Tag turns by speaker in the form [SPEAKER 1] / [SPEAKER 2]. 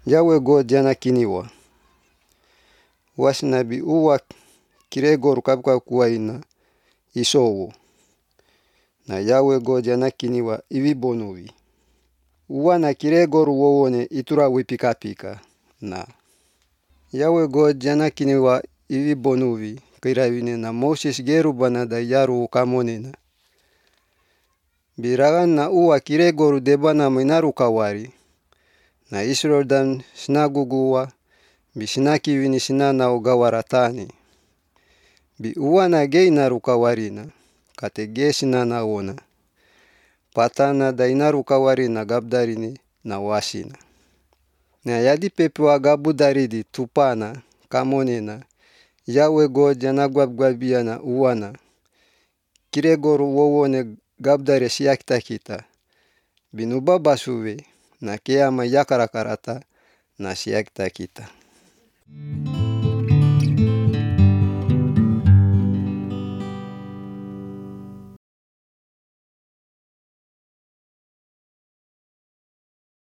[SPEAKER 1] Yahweh God jana kiniwa. Wasinabi uwa kiregoru kabka kuwaina isowo. Na Yahweh God jana kiniwa iwi bonuwi. Uwa na kiregoru wowone itura wipika pika. Na Yahweh God jana kiniwa iwi bonuwi. Kirawine na Moses geru banada yaru ukamonena. Biragan na uwa kiregoru debana minaru kawari. Na Israel dan sinaguguwa. Bisinaki wini sinana ugawaratani. Bi uwa na gei naru kawarina. Kate ge sinana ona. Patana da inaru kawarina gabdarini na wasina. Na yadi pepewa gabudaridi tupana kamonena. Yahweh God jana gwabgwabiana uwana. Kiregoru wowone gabdare siyakta kita. Binuba basuwe na keama yakarakarata na siyakta kita.